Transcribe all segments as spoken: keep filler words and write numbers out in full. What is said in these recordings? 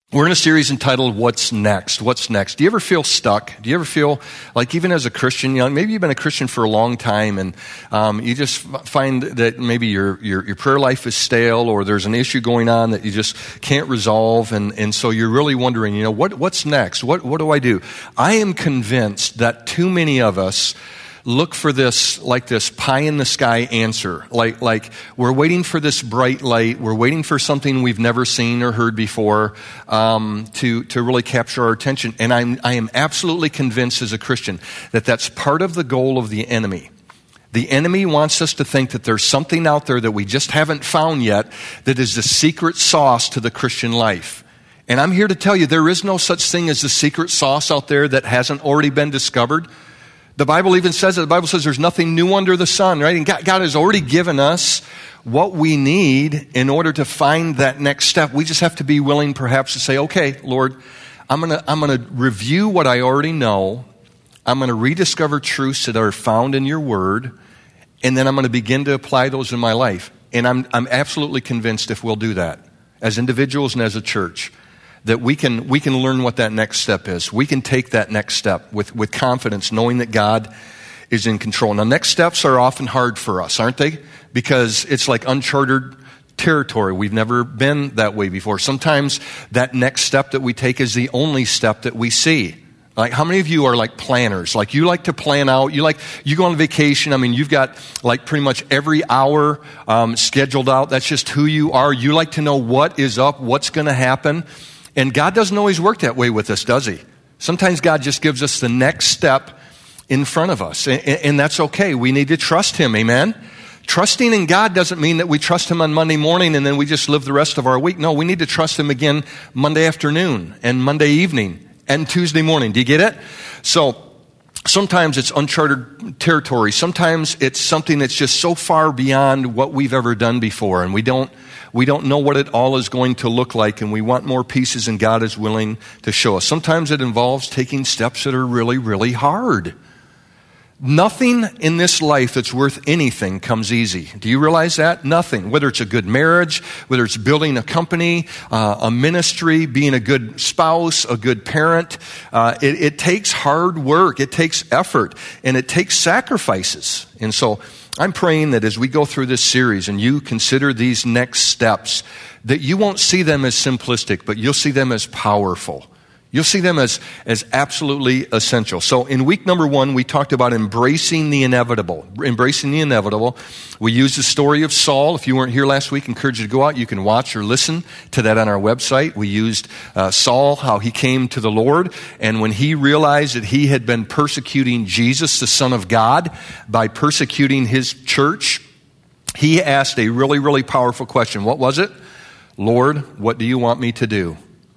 We're in a series entitled, What's Next? What's Next? Do you ever feel stuck? Do you ever feel like even as a Christian, you know, maybe you've been a Christian for a long time and um, you just find that maybe your, your your prayer life is stale or there's an issue going on that you just can't resolve, and, and so you're really wondering, you know, what what's next? What what do I do? I am convinced that too many of us look for this, like this pie in the sky answer. Like, like we're waiting for this bright light. We're waiting for something we've never seen or heard before um, to to really capture our attention. And I'm I am absolutely convinced as a Christian that that's part of the goal of the enemy. The enemy wants us to think that there's something out there that we just haven't found yet that is the secret sauce to the Christian life. And I'm here to tell you there is no such thing as the secret sauce out there that hasn't already been discovered. The Bible even says that. The Bible says there's nothing new under the sun, right? And God, God has already given us what we need in order to find that next step. We just have to be willing perhaps to say, okay, Lord, I'm going to I'm going to review what I already know. I'm going to rediscover truths that are found in your word, and then I'm going to begin to apply those in my life. And I'm I'm absolutely convinced if we'll do that as individuals and as a church, that we can we can learn what that next step is. We can take that next step with, with confidence, knowing that God is in control. Now, next steps are often hard for us, aren't they? Because it's like uncharted territory. We've never been that way before. Sometimes that next step that we take is the only step that we see. Like, how many of you are like planners? Like, you like to plan out. You like, you go on vacation. I mean, you've got like pretty much every hour um, scheduled out. That's just who you are. You like to know what is up, what's going to happen. And God doesn't always work that way with us, does he? Sometimes God just gives us the next step in front of us. And, and that's okay. We need to trust him, amen? Trusting in God doesn't mean that we trust him on Monday morning and then we just live the rest of our week. No, we need to trust him again Monday afternoon and Monday evening and Tuesday morning. Do you get it? So sometimes it's uncharted territory. Sometimes it's something that's just so far beyond what we've ever done before, and we don't we don't know what it all is going to look like, and we want more pieces, and God is willing to show us. Sometimes it involves taking steps that are really, really hard. Nothing in this life that's worth anything comes easy. Do you realize that? Nothing. Whether it's a good marriage, whether it's building a company, uh, a ministry, being a good spouse, a good parent, uh, it, it takes hard work. It takes effort, and it takes sacrifices. And so I'm praying that as we go through this series and you consider these next steps, that you won't see them as simplistic, but you'll see them as powerful. You'll see them as, as absolutely essential. So in week number one, we talked about embracing the inevitable. Embracing the inevitable. We used the story of Saul. If you weren't here last week, I encourage you to go out. You can watch or listen to that on our website. We used uh, Saul, how he came to the Lord. And when he realized that he had been persecuting Jesus, the Son of God, by persecuting his church, he asked a really, really powerful question. What was it? Lord, what do you want me to do?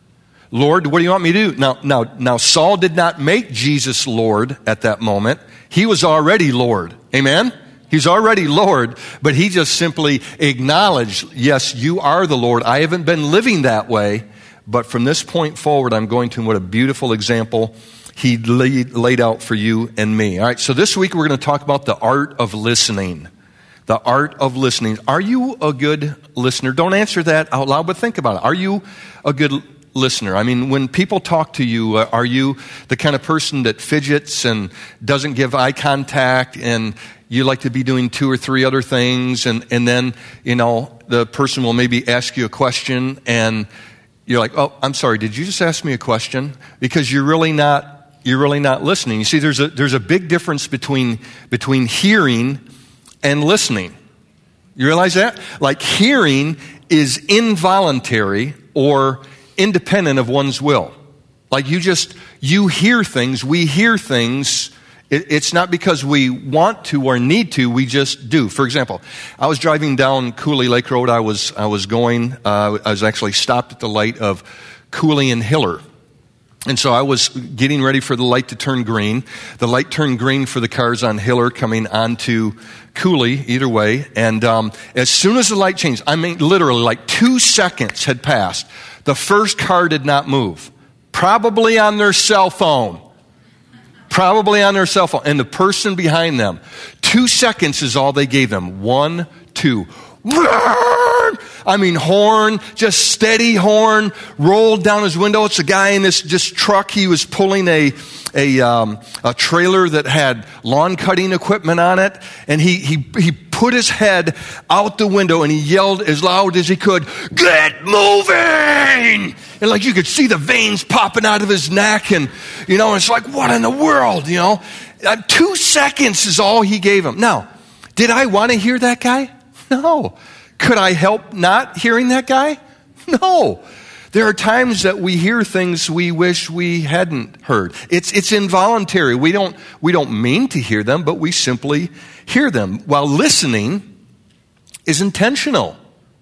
Lord, what do you want me to do? Now, now, now, Saul did not make Jesus Lord at that moment. He was already Lord. Amen? He's already Lord, but he just simply acknowledged, yes, you are the Lord. I haven't been living that way, but from this point forward, I'm going to, what a beautiful example he laid, laid out for you and me. All right, so this week we're going to talk about the art of listening. The art of listening. Are you a good listener? Don't answer that out loud, but think about it. Are you a good listener? I mean, when people talk to you, uh, are you the kind of person that fidgets and doesn't give eye contact, and you like to be doing two or three other things, and, and then, you know, the person will maybe ask you a question and you're like, oh, I'm sorry, did you just ask me a question? Because you're really not, you're really not listening. You see, there's a, there's a big difference between, between hearing and listening. You realize that? Like, hearing is involuntary or independent of one's will. Like, you just, you hear things, we hear things. It, it's not because we want to or need to, we just do. For example, I was driving down Cooley Lake Road. I was, I was going, uh, I was actually stopped at the light of Cooley and Hiller. And so I was getting ready for the light to turn green. The light turned green for the cars on Hiller coming onto Cooley, either way. And um, as soon as the light changed, I mean, literally like two seconds had passed, the first car did not move. Probably on their cell phone. Probably on their cell phone. And the person behind them, two seconds is all they gave them. One, two. I mean, horn, just steady horn, rolled down his window. It's a guy in this just truck. He was pulling a a um, a trailer that had lawn cutting equipment on it, and he he he put his head out the window and he yelled as loud as he could, "Get moving!" And like you could see the veins popping out of his neck, and you know, it's like, what in the world, you know? Uh, two seconds is all he gave him. Now, did I want to hear that guy? No. Could I help not hearing that guy? No. There are times that we hear things we wish we hadn't heard. It's it's involuntary. We don't we don't mean to hear them, but we simply hear them. While listening is intentional.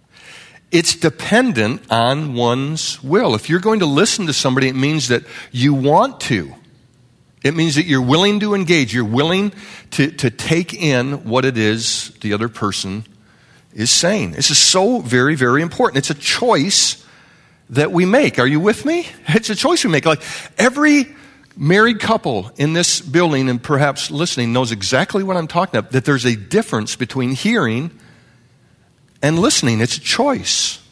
It's dependent on one's will. If you're going to listen to somebody, it means that you want to. It means that you're willing to engage. You're willing to, to take in what it is the other person is saying. This is so very, very important. It's a choice that we make. Are you with me? It's a choice we make. Like every married couple in this building and perhaps listening knows exactly what I'm talking about, that there's a difference between hearing and listening. It's a choice.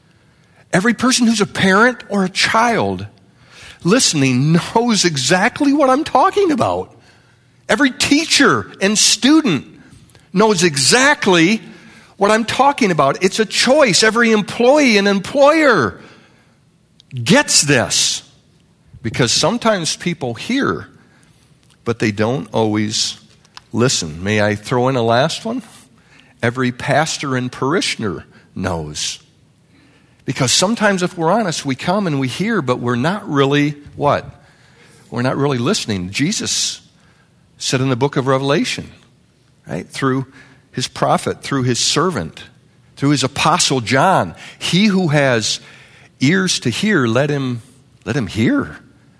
Every person who's a parent or a child listening knows exactly what I'm talking about. Every teacher and student knows exactly what I'm talking about. It's a choice. Every employee and employer gets this. Because sometimes people hear, but they don't always listen. May I throw in a last one? Every pastor and parishioner knows. Because sometimes if we're honest, we come and we hear, but we're not really what? We're not really listening. Jesus said in the book of Revelation, right? Through his prophet, through his servant, through his apostle John, he who has ears to hear, let him let him hear.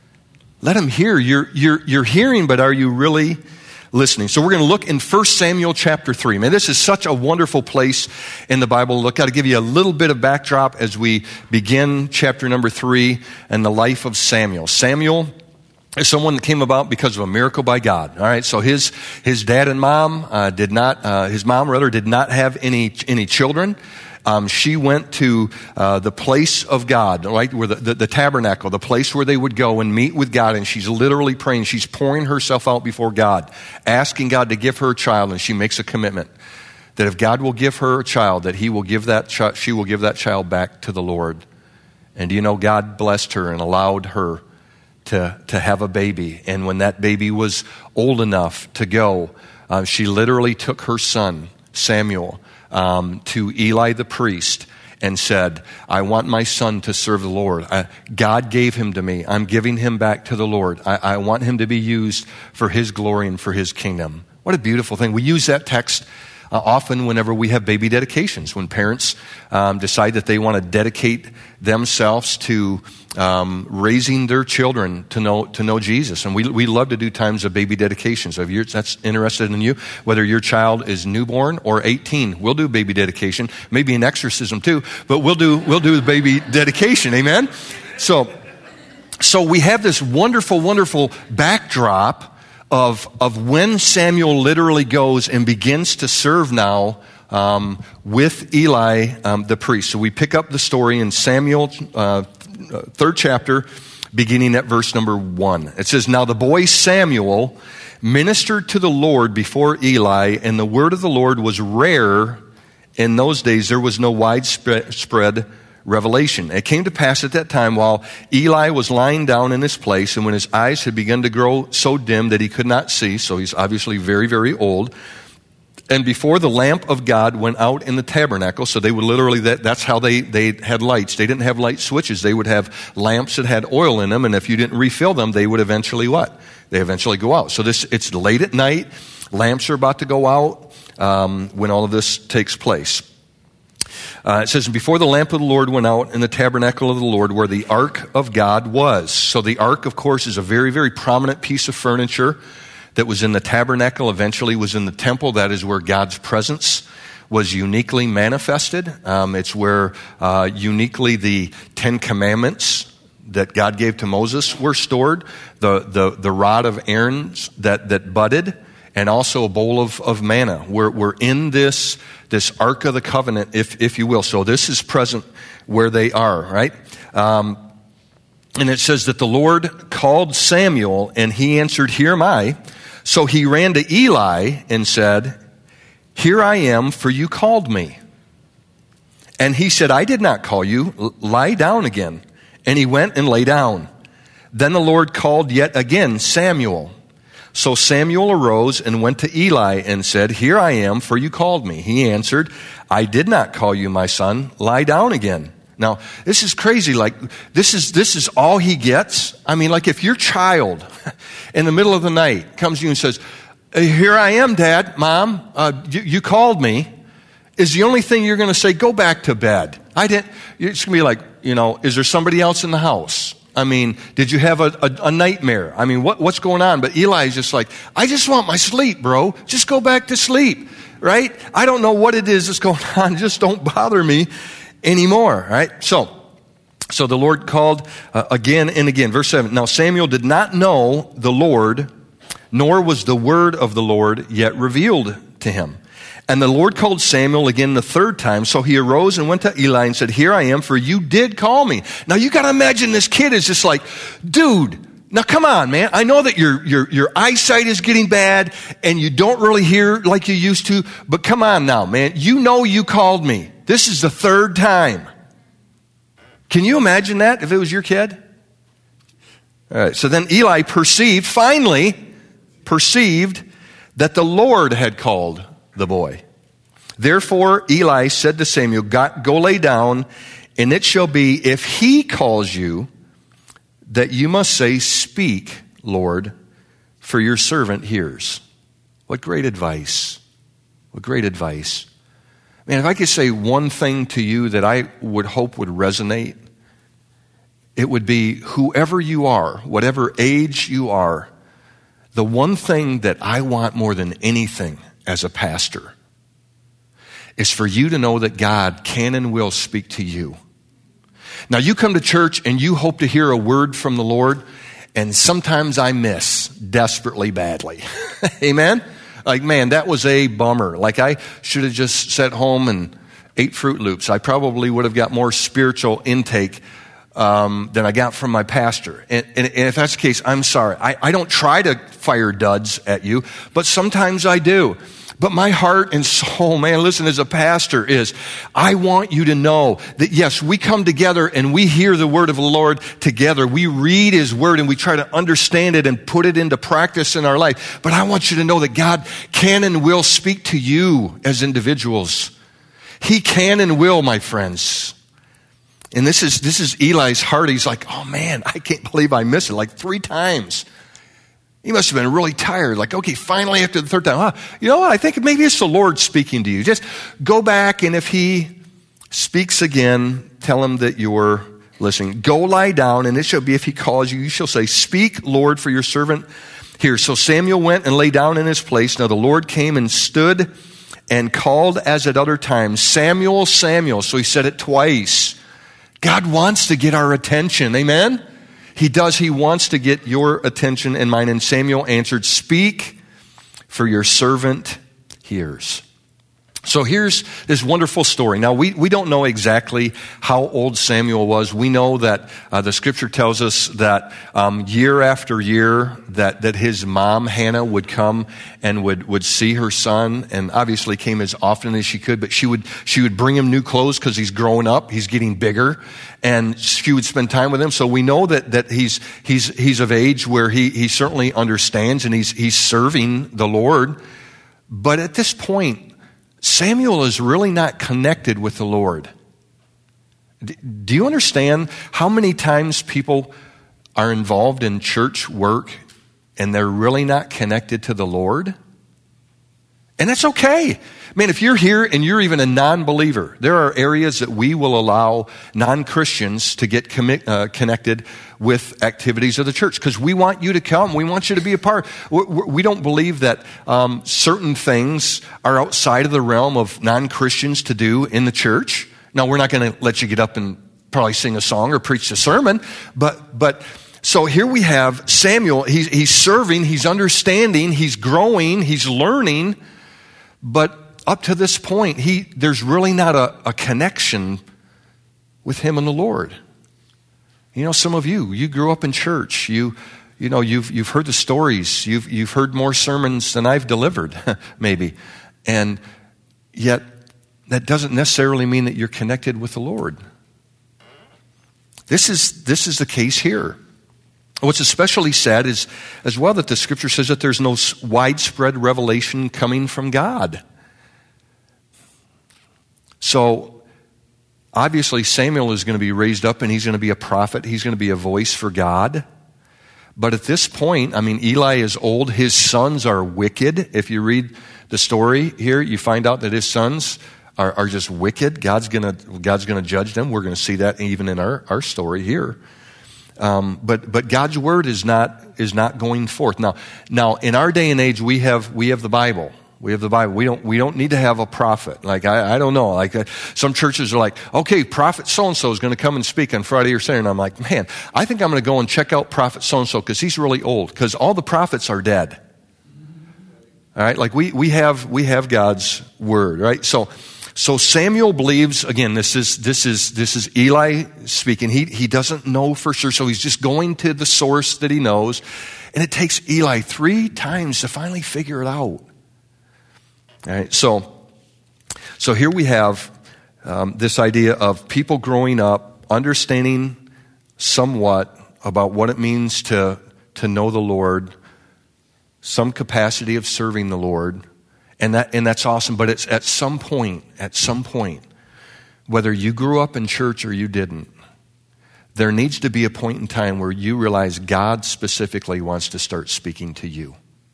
Let him hear. You're you're you're hearing, but are you really listening? So we're going to look in First Samuel chapter three. Man, this is such a wonderful place in the Bible. Look, I'll give you a little bit of backdrop as we begin chapter number three and the life of Samuel. Samuel is someone that came about because of a miracle by God. All right, so his his dad and mom uh, did not, uh, his mom rather did not have any any children. Um, she went to uh, the place of God, right, where the, the, the tabernacle, the place where they would go and meet with God, and she's literally praying. She's pouring herself out before God, asking God to give her a child, and she makes a commitment that if God will give her a child, that He will give that chi- she will give that child back to the Lord. And do you know, God blessed her and allowed her to to have a baby. And when that baby was old enough to go, uh, she literally took her son Samuel Um, to Eli the priest and said, I want my son to serve the Lord. I, God gave him to me. I'm giving him back to the Lord. I, I want him to be used for His glory and for His kingdom. What a beautiful thing. We use that text uh, often whenever we have baby dedications, when parents um, decide that they want to dedicate themselves to um, raising their children to know to know Jesus. And we we love to do times of baby dedications. If you're that's interested in you, whether your child is newborn or eighteen, we'll do baby dedication, maybe an exorcism too, but we'll do we'll do the baby dedication. Amen. So so we have this wonderful, wonderful backdrop of of when Samuel literally goes and begins to serve now um, with Eli um, the priest. So we pick up the story in Samuel, uh, third chapter, beginning at verse number one. It says, Now the boy Samuel ministered to the Lord before Eli, and the word of the Lord was rare in those days. There was no widespread revelation. It came to pass at that time, while Eli was lying down in his place, and when his eyes had begun to grow so dim that he could not see, so he's obviously very, very old, and before the lamp of God went out in the tabernacle, so they would literally, that, that's how they, they had lights. They didn't have light switches. They would have lamps that had oil in them, and if you didn't refill them, they would eventually what? They eventually go out. So this, it's late at night. Lamps are about to go out um, when all of this takes place. Uh, it says, before the lamp of the Lord went out in the tabernacle of the Lord where the ark of God was. So the ark, of course, is a very, very prominent piece of furniture that was in the tabernacle, eventually was in the temple. That is where God's presence was uniquely manifested. Um, it's where uh, uniquely the Ten Commandments that God gave to Moses were stored. The the, the rod of Aaron's that, that budded and also a bowl of, of manna. We're, we're in this, this Ark of the Covenant, if, if you will. So this is present where they are, right? Um, and it says that the Lord called Samuel, and he answered, "Here am I." So he ran to Eli and said, "Here I am, for you called me." And he said, "I did not call you. L- lie down again." And he went and lay down. Then the Lord called yet again Samuel. So Samuel arose and went to Eli and said, "Here I am, for you called me." He answered, "I did not call you, my son. Lie down again." Now, this is crazy. Like, this is this is all he gets. I mean, like if your child in the middle of the night comes to you and says, "Here I am, Dad, Mom, uh, you, you called me," is the only thing you're going to say, "Go back to bed." I didn't. It's going to be like, you know, is there somebody else in the house? I mean, did you have a, a, a nightmare? I mean, what, what's going on? But Eli is just like, "I just want my sleep, bro. Just go back to sleep," right? I don't know what it is that's going on. Just don't bother me anymore, right? So, so the Lord called uh, again and again. Verse seven, "Now Samuel did not know the Lord, nor was the word of the Lord yet revealed to him. And the Lord called Samuel again the third time. So he arose and went to Eli and said, "Here I am, for you did call me." Now you got to imagine this kid is just like, dude, now come on, man. I know that your, your, your eyesight is getting bad and you don't really hear like you used to, but come on now, man. You know you called me. This is the third time. Can you imagine that if it was your kid? All right. So then Eli perceived, finally perceived that the Lord had called the boy. Therefore Eli said to Samuel, "Go lay down, and it shall be, if he calls you, that you must say, 'Speak, Lord, for your servant hears.'" What great advice. What great advice. Man, if I could say one thing to you that I would hope would resonate, it would be, whoever you are, whatever age you are, the one thing that I want more than anything as a pastor is for you to know that God can and will speak to you. Now, you come to church and you hope to hear a word from the Lord, and sometimes I miss desperately badly. Amen? Like, man, that was a bummer. Like, I should have just sat home and ate Fruit Loops. I probably would have got more spiritual intake um, than I got from my pastor. And, and, and if that's the case, I'm sorry. I, I don't try to fire duds at you, but sometimes I do. But my heart and soul, man, listen, as a pastor is, I want you to know that yes, we come together and we hear the word of the Lord together. We read his word and we try to understand it and put it into practice in our life. But I want you to know that God can and will speak to you as individuals. He can and will, my friends. And this is, this is Eli's heart. He's like, oh man, I can't believe I missed it like three times. He must have been really tired. Like, okay, finally after the third time, huh, you know what? I think maybe it's the Lord speaking to you. Just go back, and if he speaks again, tell him that you're listening. Go lie down, and it shall be, if he calls you, you shall say, "Speak, Lord, for your servant here." So Samuel went and lay down in his place. Now the Lord came and stood and called as at other times, "Samuel, Samuel." So he said it twice. God wants to get our attention. Amen? He does. He wants to get your attention and mine. And Samuel answered, "Speak, for your servant hears." So here's this wonderful story. Now, we, we don't know exactly how old Samuel was. We know that uh, the scripture tells us that um, year after year that, that his mom, Hannah, would come and would, would see her son, and obviously came as often as she could, but she would, she would bring him new clothes because he's growing up, he's getting bigger, and she would spend time with him. So we know that, that he's, he's, he's of age where he, he certainly understands and he's, he's serving the Lord. But at this point, Samuel is really not connected with the Lord. Do you understand how many times people are involved in church work and they're really not connected to the Lord? And that's okay. Man, if you're here and you're even a non-believer, there are areas that we will allow non-Christians to get commi- uh, connected with activities of the church because we want you to come. We want you to be a part. We, we don't believe that um, certain things are outside of the realm of non-Christians to do in the church. Now, we're not going to let you get up and probably sing a song or preach a sermon, but but so here we have Samuel. He's, he's serving, he's understanding, he's growing, he's learning. But up to this point, he there's really not a, a connection with him and the Lord. You know, some of you, you grew up in church. You, you know, you've you've heard the stories. You've you've heard more sermons than I've delivered, maybe, and yet that doesn't necessarily mean that you're connected with the Lord. This is this is the case here. What's especially sad is as well that the Scripture says that there's no widespread revelation coming from God. So obviously Samuel is going to be raised up and he's going to be a prophet. He's going to be a voice for God. But at this point, I mean, Eli is old. His sons are wicked. If you read the story here, you find out that his sons are, are just wicked. God's going to God's going to judge them. We're going to see that even in our, our story here. Um, but but God's word is not is not going forth. Now now in our day and age, we have we have the Bible. We have the Bible. We don't we don't need to have a prophet. Like I, I don't know. Like uh, some churches are like, okay, prophet so and so is going to come and speak on Friday or Saturday. And I'm like, man, I think I'm going to go and check out prophet so and so because he's really old. Because all the prophets are dead. All right, like we we have we have God's word, right? So. So Samuel believes, again, this is this is this is Eli speaking. He he doesn't know for sure, so he's just going to the source that he knows. And it takes Eli three times to finally figure it out. All right, so so here we have um, this idea of people growing up, understanding somewhat about what it means to to know the Lord, some capacity of serving the Lord. And that and that's awesome, but it's at some point, at some point, whether you grew up in church or you didn't, there needs to be a point in time where you realize God specifically wants to start speaking to you.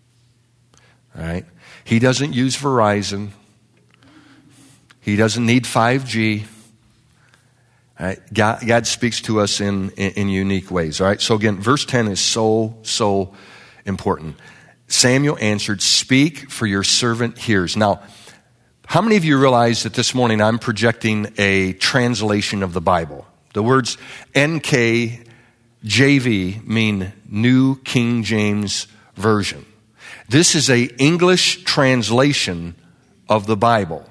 All right? He doesn't use Verizon. He doesn't need five G. All right? God, God speaks to us in, in, in unique ways. All right? So again, verse ten is so, so important. Samuel answered, "Speak, for your servant hears." Now, how many of you realize that this morning I'm projecting a translation of the Bible? The words N K J V mean New King James Version. This is an English translation of the Bible.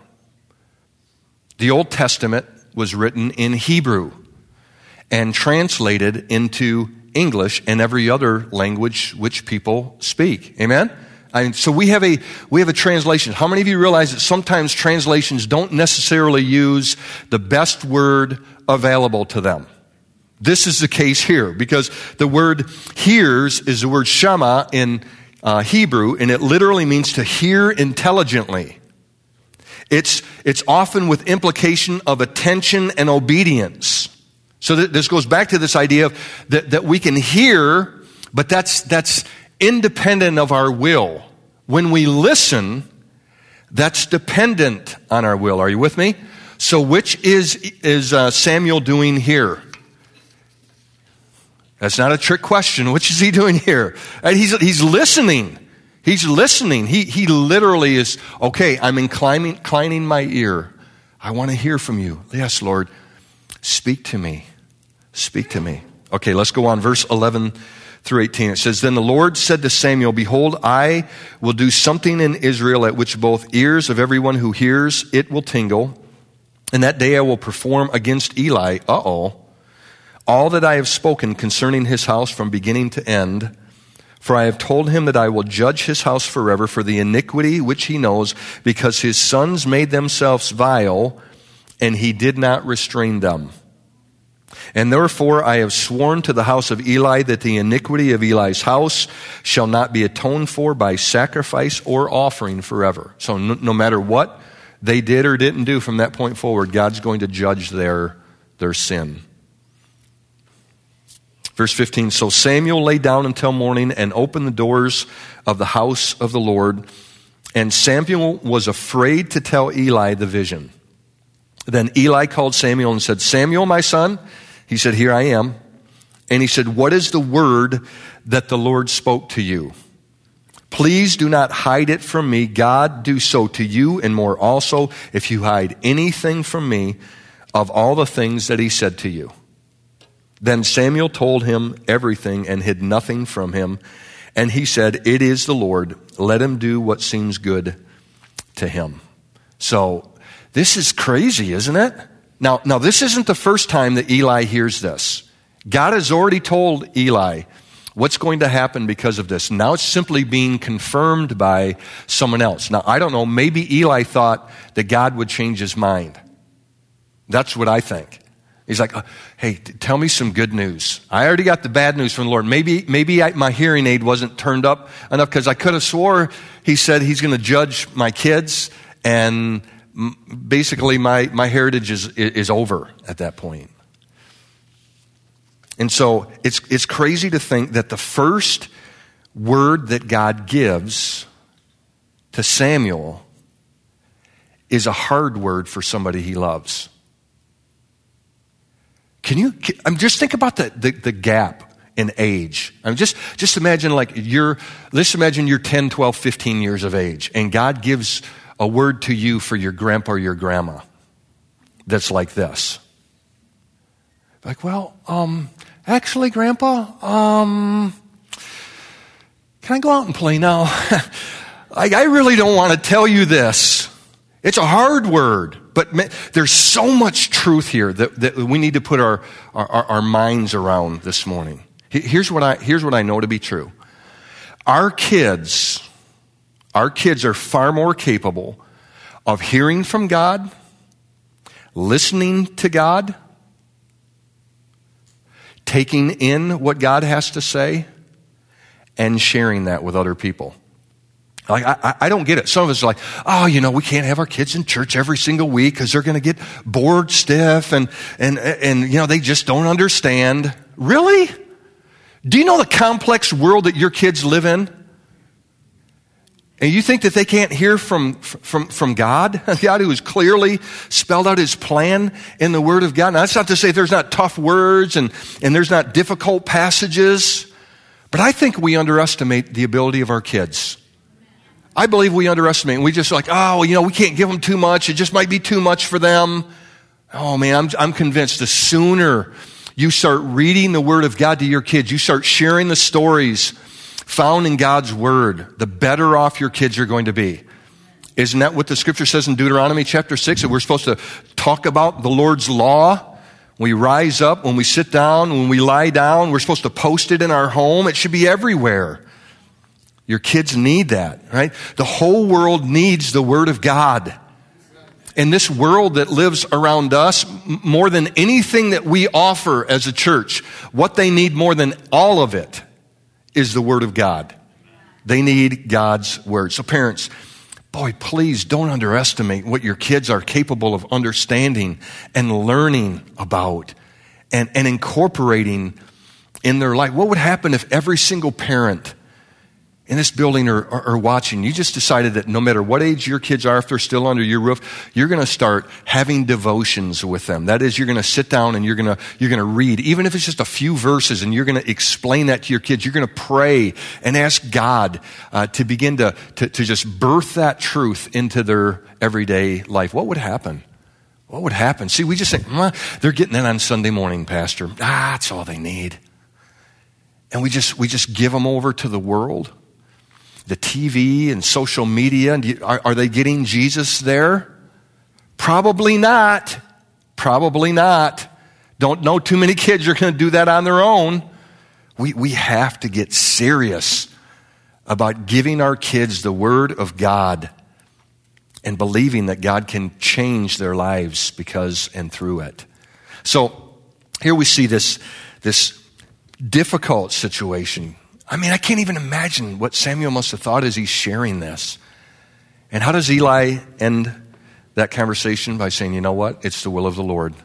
The Old Testament was written in Hebrew and translated into English and every other language which people speak. Amen? I mean, so we have a we have a translation. How many of you realize that sometimes translations don't necessarily use the best word available to them? This is the case here because the word hears is the word shema in uh, Hebrew, and it literally means to hear intelligently. It's it's often with implication of attention and obedience. So this goes back to this idea of that, that we can hear, but that's that's independent of our will. When we listen, that's dependent on our will. Are you with me? So which is is uh, Samuel doing here? That's not a trick question. Which is he doing here? And he's he's listening. He's listening. He he literally is, okay, I'm inclining, inclining my ear. I want to hear from you. Yes, Lord. Speak to me. Speak to me. Okay, let's go on. Verse eleven through eighteen. It says, "Then the Lord said to Samuel, Behold, I will do something in Israel at which both ears of everyone who hears it will tingle. And that day I will perform against Eli, uh-oh, all that I have spoken concerning his house from beginning to end. For I have told him that I will judge his house forever for the iniquity which he knows, because his sons made themselves vile, and he did not restrain them. And therefore I have sworn to the house of Eli that the iniquity of Eli's house shall not be atoned for by sacrifice or offering forever." So no, no matter what they did or didn't do from that point forward, God's going to judge their, their sin. Verse fifteen, "So Samuel lay down until morning and opened the doors of the house of the Lord. And Samuel was afraid to tell Eli the vision. Then Eli called Samuel and said, Samuel, my son. He said, Here I am. And he said, What is the word that the Lord spoke to you? Please do not hide it from me. God do so to you and more also if you hide anything from me of all the things that he said to you. Then Samuel told him everything and hid nothing from him. And he said, "It is the Lord. Let him do what seems good to him." So this is crazy, isn't it? Now, now this isn't the first time that Eli hears this. God has already told Eli what's going to happen because of this. Now it's simply being confirmed by someone else. Now, I don't know, maybe Eli thought that God would change his mind. That's what I think. He's like, hey, tell me some good news. I already got the bad news from the Lord. Maybe maybe I, my hearing aid wasn't turned up enough, because I could have swore he said he's going to judge my kids, and basically my, my heritage is, is over at that point. And so it's it's crazy to think that the first word that God gives to Samuel is a hard word for somebody he loves. Can you, can, I'm just think about the, the, the gap in age. I mean, just, just imagine like you're, let's imagine you're ten, twelve, fifteen years of age, and God gives a word to you for your grandpa or your grandma that's like this. Like, well, um, actually, Grandpa, um, can I go out and play now? I, I really don't want to tell you this. It's a hard word, but there's so much truth here that, that we need to put our, our, our minds around this morning. Here's what I, here's what I know to be true. Our kids, our kids are far more capable of hearing from God, listening to God, taking in what God has to say, and sharing that with other people. Like, I, I don't get it. Some of us are like, oh, you know, we can't have our kids in church every single week because they're going to get bored stiff, and, and, and, you know, they just don't understand. Really? Do you know the complex world that your kids live in? And you think that they can't hear from, from, from God? God who has clearly spelled out his plan in the Word of God. Now, that's not to say there's not tough words and, and there's not difficult passages, but I think we underestimate the ability of our kids. I believe we underestimate, and we just like, oh, you know, we can't give them too much. It just might be too much for them. Oh, man, I'm, I'm convinced the sooner you start reading the Word of God to your kids, you start sharing the stories found in God's Word, the better off your kids are going to be. Isn't that what the Scripture says in Deuteronomy chapter six? That we're supposed to talk about the Lord's law. We rise up, when we sit down, when we lie down, we're supposed to post it in our home. It should be everywhere. Your kids need that, right? The whole world needs the Word of God. And this world that lives around us, more than anything that we offer as a church, what they need more than all of it is the Word of God. They need God's Word. So parents, boy, please don't underestimate what your kids are capable of understanding and learning about and, and incorporating in their life. What would happen if every single parent in this building or, or, or watching, you just decided that no matter what age your kids are, if they're still under your roof, you're going to start having devotions with them. That is, you're going to sit down and you're going to you're going to read, even if it's just a few verses, and you're going to explain that to your kids. You're going to pray and ask God uh, to begin to, to to just birth that truth into their everyday life. What would happen? What would happen? See, we just think, well, they're getting that on Sunday morning, Pastor. Ah, that's all they need. And we just we just give them over to the world. The T V and social media, and are, are they getting Jesus there? Probably not. Probably not. Don't know too many kids are going to do that on their own. We, we have to get serious about giving our kids the Word of God and believing that God can change their lives because and through it. So here we see this, this difficult situation. I mean, I can't even imagine what Samuel must have thought as he's sharing this. And how does Eli end that conversation? By saying, you know what? It's the will of the Lord.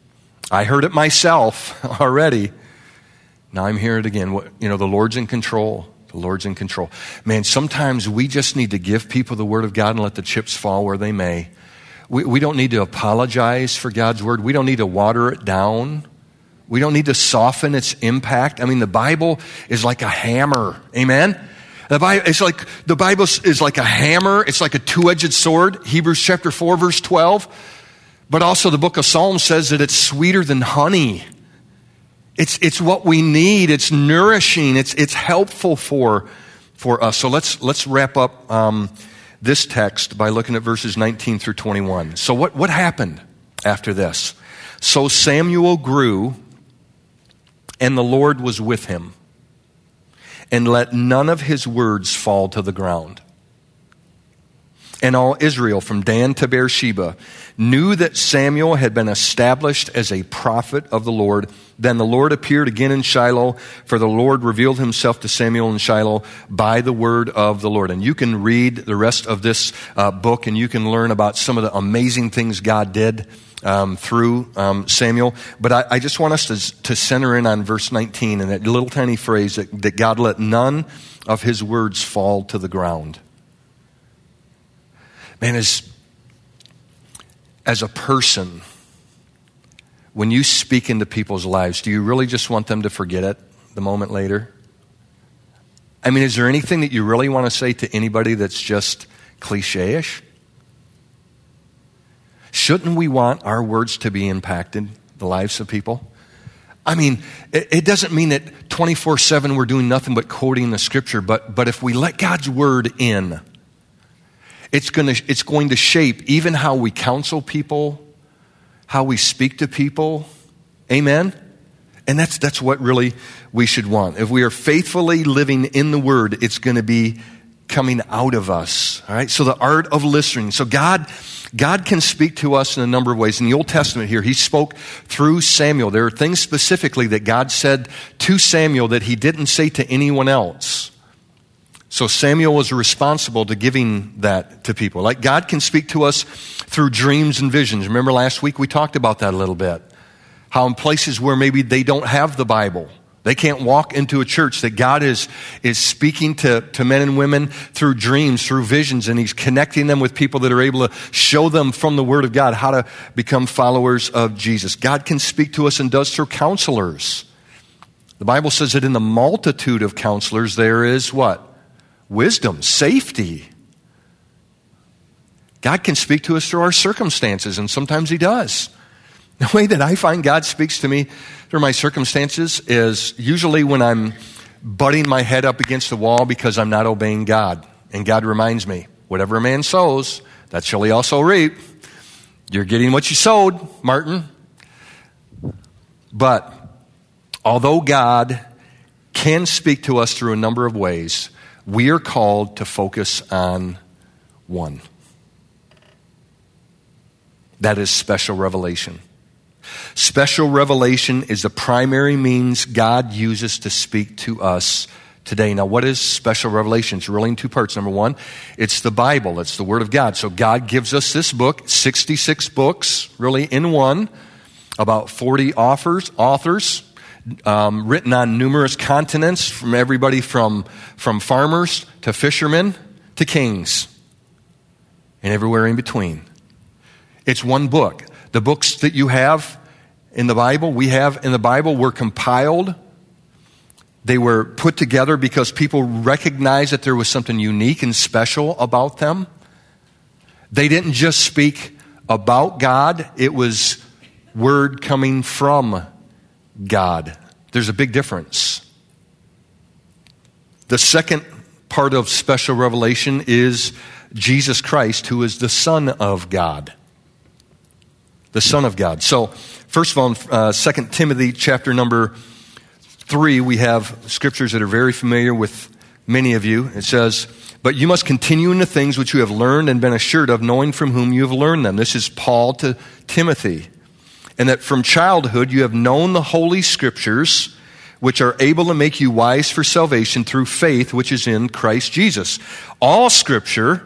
I heard it myself already. Now I'm hearing it again. You know, the Lord's in control. The Lord's in control. Man, sometimes we just need to give people the Word of God and let the chips fall where they may. We, we don't need to apologize for God's Word. We don't need to water it down. We don't need to soften its impact. I mean, the Bible is like a hammer. Amen? The Bible, it's like, the Bible is like a hammer. It's like a two-edged sword. Hebrews chapter four, verse twelve. But also the book of Psalms says that it's sweeter than honey. It's, it's what we need. It's nourishing. It's, it's helpful for, for us. So let's, let's wrap up um, this text by looking at verses nineteen through twenty-one. So what, what happened after this? So Samuel grew, and the Lord was with him, and let none of his words fall to the ground. And all Israel, from Dan to Beersheba, knew that Samuel had been established as a prophet of the Lord. Then the Lord appeared again in Shiloh, for the Lord revealed himself to Samuel in Shiloh by the word of the Lord. And you can read the rest of this uh, book, and you can learn about some of the amazing things God did um, through um, Samuel. But I, I just want us to, to center in on verse nineteen and that little tiny phrase that, that God let none of his words fall to the ground. Man, as, as a person, when you speak into people's lives, do you really just want them to forget it the moment later? I mean, is there anything that you really want to say to anybody that's just cliche-ish? Shouldn't we want our words to be impacted, the lives of people? I mean, it, it doesn't mean that twenty-four seven we're doing nothing but quoting the scripture, but, but if we let God's word in, It's going to, it's going to shape even how we counsel people, how we speak to people. Amen? And that's, that's what really we should want. If we are faithfully living in the Word, it's going to be coming out of us. All right? So the art of listening. So God, God can speak to us in a number of ways. In the Old Testament here, he spoke through Samuel. There are things specifically that God said to Samuel that he didn't say to anyone else. So Samuel was responsible to giving that to people. Like God can speak to us through dreams and visions. Remember last week we talked about that a little bit. How in places where maybe they don't have the Bible, they can't walk into a church, that God is, is speaking to, to men and women through dreams, through visions, and he's connecting them with people that are able to show them from the Word of God how to become followers of Jesus. God can speak to us and does through counselors. The Bible says that in the multitude of counselors there is what? Wisdom, safety. God can speak to us through our circumstances, and sometimes he does. The way that I find God speaks to me through my circumstances is usually when I'm butting my head up against the wall because I'm not obeying God. And God reminds me, whatever a man sows, that shall he also reap. You're getting what you sowed, Martin. But although God can speak to us through a number of ways, we are called to focus on one. That is special revelation. Special revelation is the primary means God uses to speak to us today. Now, what is special revelation? It's really in two parts. Number one, it's the Bible. It's the Word of God. So God gives us this book, sixty-six books, really in one, about forty authors, authors um, written on numerous continents, from everybody from, from farmers to fishermen to kings, and everywhere in between. It's one book. The books that you have in the Bible, we have in the Bible, were compiled. They were put together because people recognized that there was something unique and special about them. They didn't just speak about God. It was word coming from God. There's a big difference. The second part of special revelation is Jesus Christ, who is the Son of God. The Son of God. So, first of all, in uh, Second Timothy chapter number three, we have scriptures that are very familiar with many of you. It says, "But you must continue in the things which you have learned and been assured of, knowing from whom you have learned them." This is Paul to Timothy. "And that from childhood you have known the holy scriptures, which are able to make you wise for salvation through faith which is in Christ Jesus." All scripture,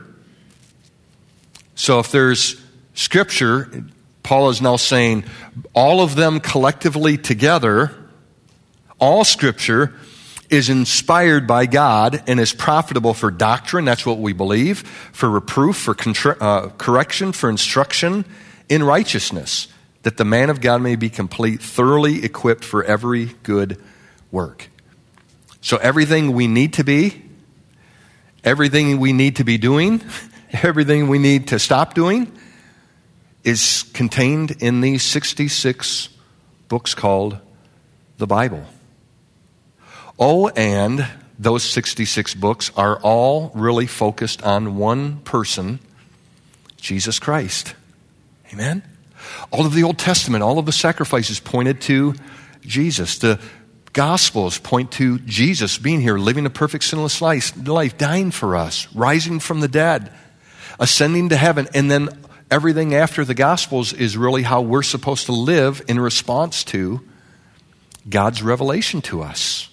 so if there's scripture, Paul is now saying all of them collectively together, all scripture is inspired by God and is profitable for doctrine, that's what we believe, for reproof, for contra- uh, correction, for instruction in righteousness, that the man of God may be complete, thoroughly equipped for every good work. So everything we need to be, everything we need to be doing, everything we need to stop doing, is contained in these sixty-six books called the Bible. Oh, and those sixty-six books are all really focused on one person, Jesus Christ. Amen? All of the Old Testament, all of the sacrifices pointed to Jesus. The Gospels point to Jesus being here, living a perfect sinless life, life, dying for us, rising from the dead, ascending to heaven, and then everything after the Gospels is really how we're supposed to live in response to God's revelation to us.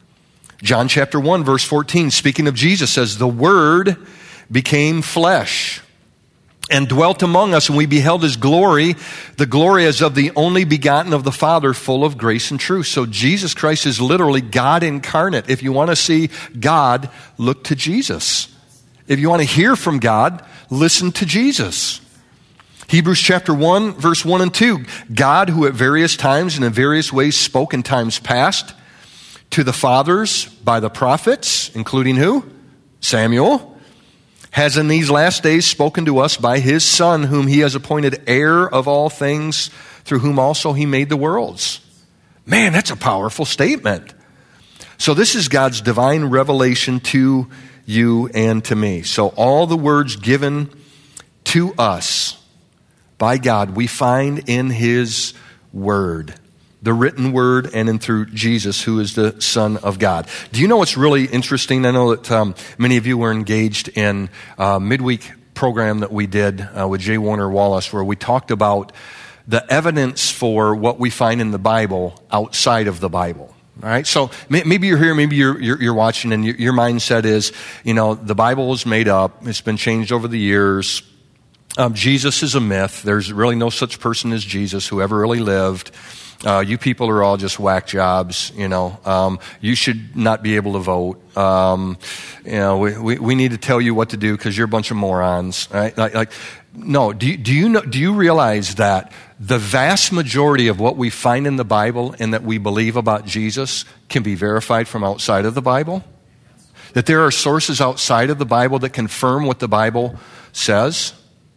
John chapter one, verse fourteen, speaking of Jesus, says, "The Word became flesh and dwelt among us, and we beheld His glory, the glory as of the only begotten of the Father, full of grace and truth." So Jesus Christ is literally God incarnate. If you want to see God, look to Jesus. If you want to hear from God, listen to Jesus. Hebrews chapter one, verse one and two, "God, who at various times and in various ways spoke in times past to the fathers by the prophets," including who? Samuel, "has in these last days spoken to us by His Son, whom He has appointed heir of all things, through whom also He made the worlds." Man, that's a powerful statement. So this is God's divine revelation to you and to me. So all the words given to us by God, we find in His Word, the written Word, and in through Jesus, who is the Son of God. Do you know what's really interesting? I know that um, many of you were engaged in a midweek program that we did uh, with J. Warner Wallace, where we talked about the evidence for what we find in the Bible outside of the Bible. All right, so maybe you're here, maybe you're, you're, you're watching, and your, your mindset is, you know, the Bible is made up. It's been changed over the years. Um, Jesus is a myth. There's really no such person as Jesus who ever really lived. Uh, you people are all just whack jobs, you know. Um, you should not be able to vote. Um, you know, we, we, we need to tell you what to do because you're a bunch of morons, right? Like, like no, do you, do you know, do you realize that the vast majority of what we find in the Bible and that we believe about Jesus can be verified from outside of the Bible? That there are sources outside of the Bible that confirm what the Bible says?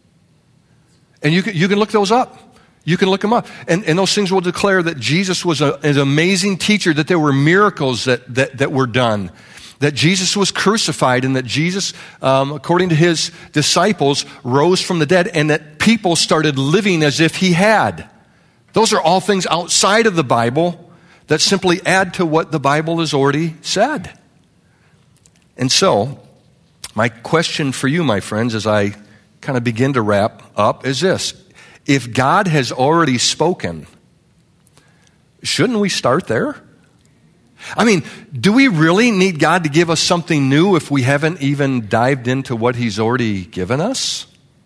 And you can, you can look those up. You can look them up. And, and those things will declare that Jesus was a, an amazing teacher, that there were miracles that, that, that were done, that Jesus was crucified, and that Jesus, um, according to His disciples, rose from the dead, and that people started living as if He had. Those are all things outside of the Bible that simply add to what the Bible has already said. And so, my question for you, my friends, as I kind of begin to wrap up, is this. If God has already spoken, shouldn't we start there? I mean, do we really need God to give us something new if we haven't even dived into what He's already given us?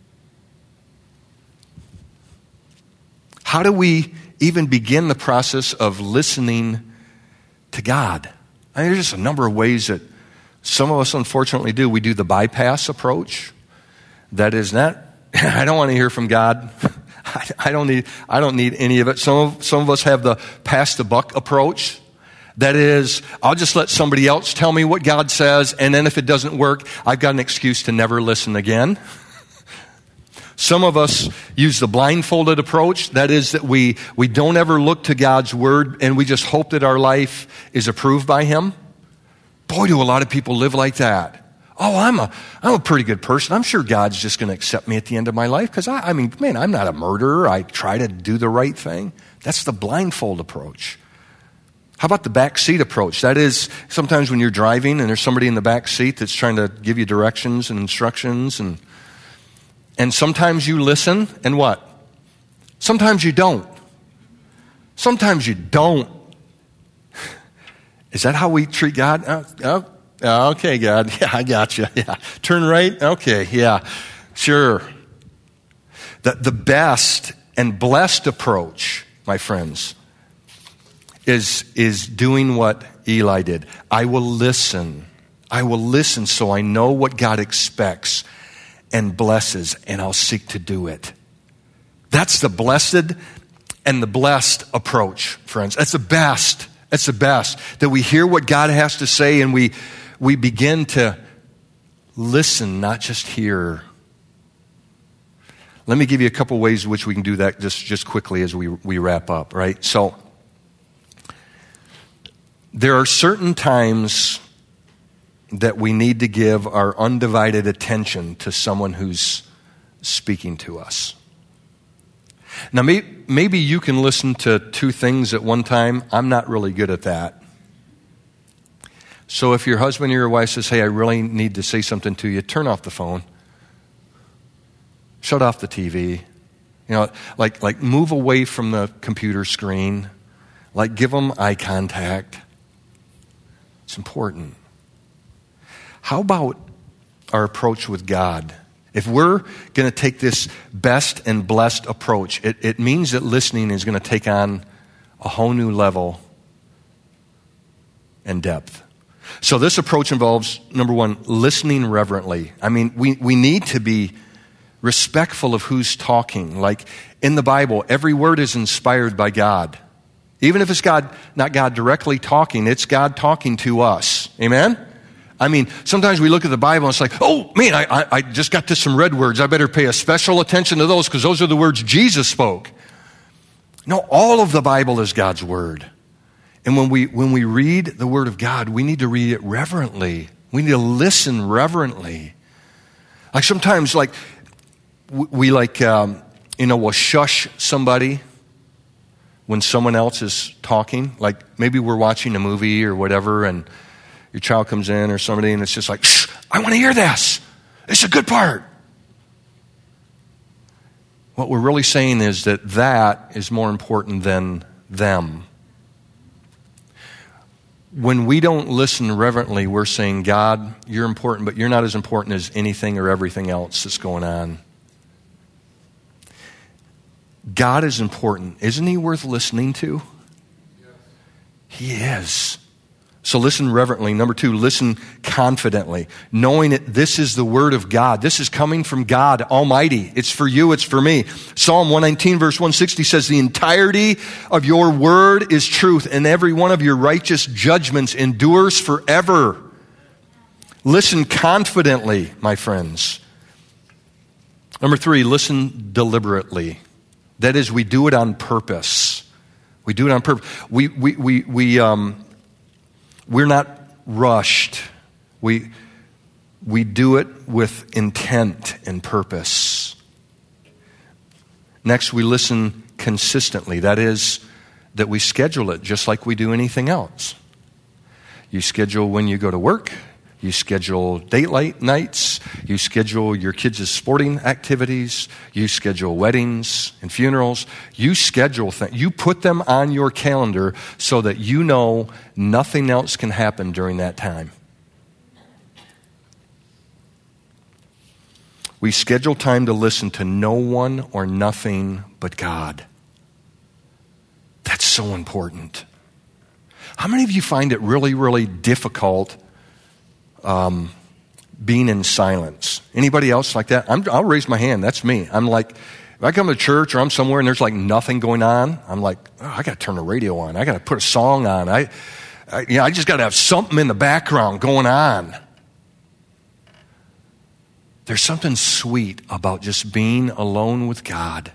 How do we even begin the process of listening to God? I mean, there's just a number of ways that some of us unfortunately do. We do the bypass approach. That is not, I don't want to hear from God. I don't need, I don't need any of it. Some of, some of us have the pass the buck approach. That is, I'll just let somebody else tell me what God says, and then if it doesn't work, I've got an excuse to never listen again. Some of us use the blindfolded approach. That is that we, we don't ever look to God's Word, and we just hope that our life is approved by Him. Boy, do a lot of people live like that. Oh, I'm a, I'm a pretty good person. I'm sure God's just going to accept me at the end of my life because, I, I mean, man, I'm not a murderer. I try to do the right thing. That's the blindfold approach. How about the back seat approach? That is, sometimes when you're driving and there's somebody in the back seat that's trying to give you directions and instructions, and and sometimes you listen, and what? Sometimes you don't. Sometimes you don't. Is that how we treat God? Oh, oh. Oh, okay, God. Yeah, I got you. Yeah. Turn right? Okay, yeah. Sure. The, the best and blessed approach, my friends, is, is doing what Eli did. I will listen. I will listen so I know what God expects and blesses, and I'll seek to do it. That's the blessed and the blessed approach, friends. That's the best. That's the best. That we hear what God has to say, and we we begin to listen, not just hear. Let me give you a couple ways in which we can do that just, just quickly as we, we wrap up, right? So, There are certain times that we need to give our undivided attention to someone who's speaking to us. Now, may, maybe you can listen to two things at one time. I'm not really good at that. So if your husband or your wife says, hey, I really need to say something to you, turn off the phone. Shut off the T V. You know, like, like move away from the computer screen. Like give them eye contact. It's important. How about our approach with God? If we're going to take this best and blessed approach, it, it means that listening is going to take on a whole new level and depth. So this approach involves, number one, listening reverently. I mean, we, we need to be respectful of who's talking. Like in the Bible, every word is inspired by God. Even if it's God, not God directly talking, it's God talking to us. Amen? I mean, sometimes we look at the Bible and it's like, oh, man, I, I, I just got to some red words. I better pay a special attention to those because those are the words Jesus spoke. No, all of the Bible is God's word. And when we when we read the word of God, we need to read it reverently. We need to listen reverently. Like sometimes, like, we, we like, um, you know, we'll shush somebody when someone else is talking. Like maybe we're watching a movie or whatever and your child comes in or somebody and it's just like, shh, I want to hear this. It's a good part. What we're really saying is that that is more important than them. When we don't listen reverently, we're saying, God, you're important, but you're not as important as anything or everything else that's going on. God is important. Isn't he worth listening to? Yes. He is. So listen reverently. Number two, listen confidently, knowing that this is the word of God. This is coming from God Almighty. It's for you, it's for me. Psalm one nineteen verse one sixty says, the entirety of your word is truth, and every one of your righteous judgments endures forever. Listen confidently, my friends. Number three, listen deliberately. That is, we do it on purpose. We do it on purpose. We, we, we, we, um, we're not rushed. We, we do it with intent and purpose. Next, we listen consistently. That is, that we schedule it just like we do anything else. You schedule when you go to work. You schedule date light nights. You schedule your kids' sporting activities. You schedule weddings and funerals. You schedule things. You put them on your calendar so that you know nothing else can happen during that time. We schedule time to listen to no one or nothing but God. That's so important. How many of you find it really, really difficult Um, being in silence? Anybody else like that? I'm, I'll raise my hand. That's me. I'm like, if I come to church or I'm somewhere and there's like nothing going on, I'm like, oh, I got to turn the radio on. I got to put a song on. I, I, you know, I just got to have something in the background going on. There's something sweet about just being alone with God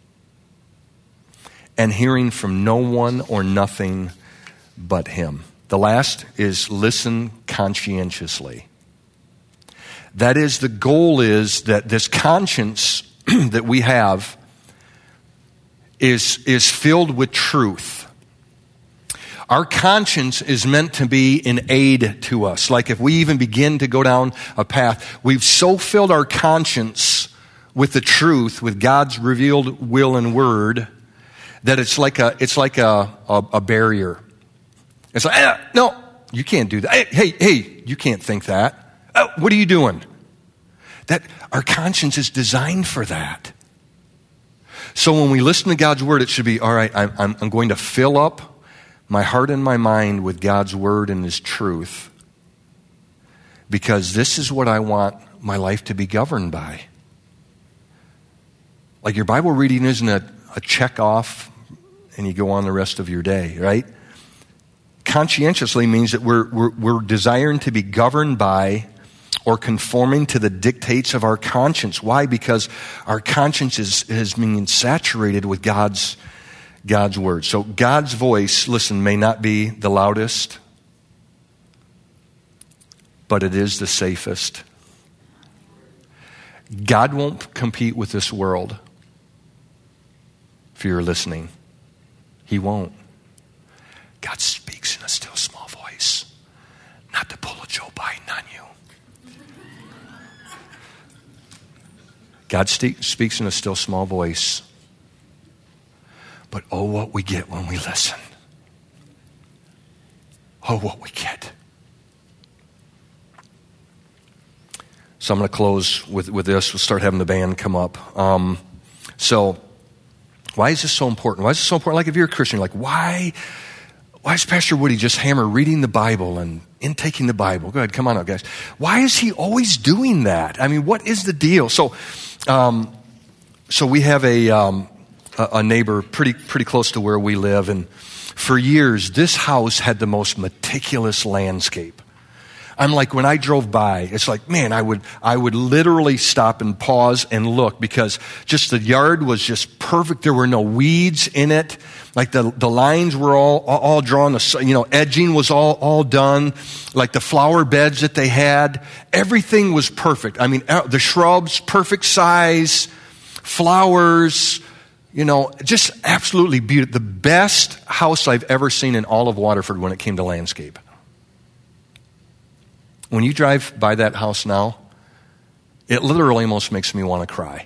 and hearing from no one or nothing but him. The last is listen conscientiously. That is, the goal is that this conscience that we have is, is filled with truth. Our conscience is meant to be an aid to us. Like if we even begin to go down a path, we've so filled our conscience with the truth, with God's revealed will and word, that it's like a, it's like a, a, a barrier. It's like, eh, no, you can't do that. Hey, hey, hey, you can't think that. Oh, what are you doing? That our conscience is designed for that. So when we listen to God's word, it should be, all right, I'm, I'm, I'm going to fill up my heart and my mind with God's word and his truth, because this is what I want my life to be governed by. Like your Bible reading isn't a, a check off and you go on the rest of your day, right? Conscientiously means that we're, we're, we're desiring to be governed by or conforming to the dictates of our conscience. Why? Because our conscience is, is being saturated with God's, God's word. So God's voice, listen, may not be the loudest, but it is the safest. God won't compete with this world if you're listening. He won't. God speaks in a still small voice, not to pull a Joe Biden on you. God st- speaks in a still small voice, but oh, what we get when we listen. Oh, what we get. So I'm going to close with, with this. We'll start having the band come up. Um, so why is this so important? Why is this so important? Like if you're a Christian, you're like, why, why is Pastor Woody just hammer reading the Bible and intaking the Bible? Go ahead, come on up, guys. Why is he always doing that? I mean, what is the deal? So um, so we have a, um, a, a neighbor pretty pretty close to where we live, and for years, this house had the most meticulous landscape. I'm like, when I drove by, it's like, man, I would I would literally stop and pause and look because just the yard was just perfect. There were no weeds in it. Like the, the lines were all, all, all drawn. The, you know, edging was all, all done. Like the flower beds that they had, everything was perfect. I mean, the shrubs, perfect size, flowers, you know, just absolutely beautiful. The best house I've ever seen in all of Waterford when it came to landscape. When you drive by that house now, it literally almost makes me want to cry.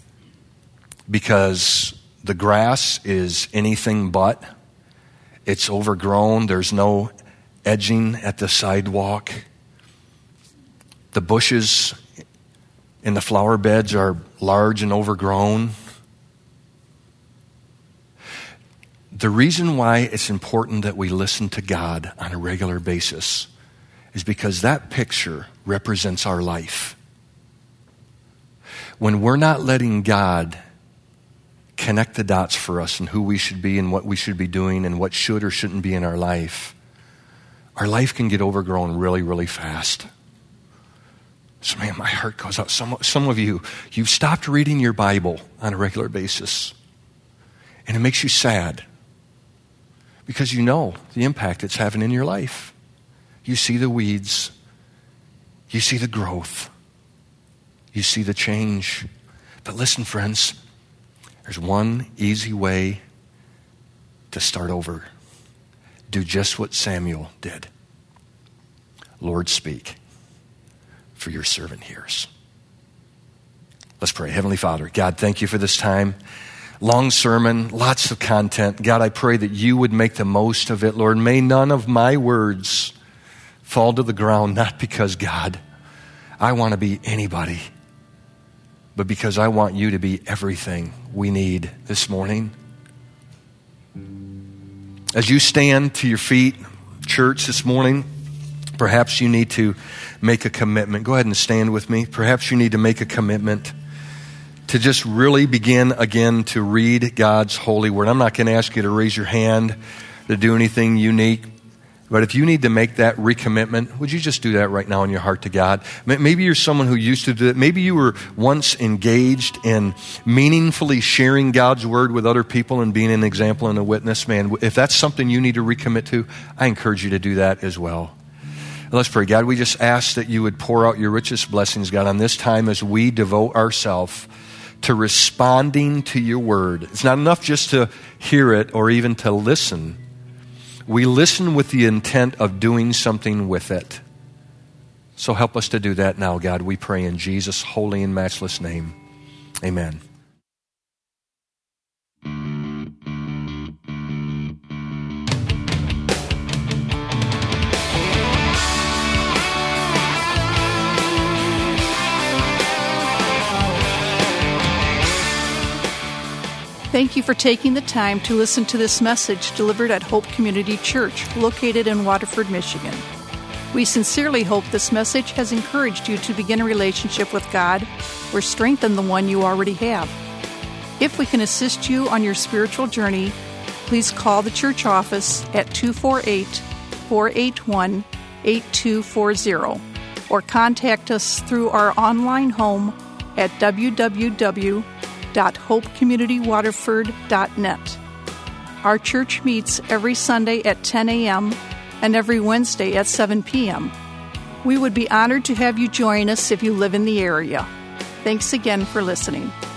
Because the grass is anything but. It's overgrown. There's no edging at the sidewalk. The bushes in the flower beds are large and overgrown. The reason why it's important that we listen to God on a regular basis is because that picture represents our life. When we're not letting God connect the dots for us and who we should be and what we should be doing and what should or shouldn't be in our life, our life can get overgrown really, really fast. So man, my heart goes out. Some, some of you, you've stopped reading your Bible on a regular basis. And it makes you sad because you know the impact it's having in your life. You see the weeds. You see the growth. You see the change. But listen, friends, there's one easy way to start over. Do just what Samuel did. Lord, speak, for your servant hears. Let's pray. Heavenly Father, God, thank you for this time. Long sermon, lots of content. God, I pray that you would make the most of it. Lord, may none of my words fall to the ground, not because, God, I want to be anybody, but because I want you to be everything we need this morning. As you stand to your feet, church, this morning, perhaps you need to make a commitment. Go ahead and stand with me. Perhaps you need to make a commitment to just really begin again to read God's holy word. I'm not going to ask you to raise your hand to do anything unique. But if you need to make that recommitment, would you just do that right now in your heart to God? Maybe you're someone who used to do it. Maybe you were once engaged in meaningfully sharing God's word with other people and being an example and a witness. Man, if that's something you need to recommit to, I encourage you to do that as well. Let's pray. God, we just ask that you would pour out your richest blessings, God, on this time as we devote ourselves to responding to your word. It's not enough just to hear it or even to listen. We listen with the intent of doing something with it. So help us to do that now, God. We pray in Jesus' holy and matchless name. Amen. Thank you for taking the time to listen to this message delivered at Hope Community Church, located in Waterford, Michigan. We sincerely hope this message has encouraged you to begin a relationship with God or strengthen the one you already have. If we can assist you on your spiritual journey, please call the church office at two four eight, four eight one, eight two four zero or contact us through our online home at w w w dot hope community waterford dot net. Our church meets every Sunday at ten a.m. and every Wednesday at seven p.m. We would be honored to have you join us if you live in the area. Thanks again for listening.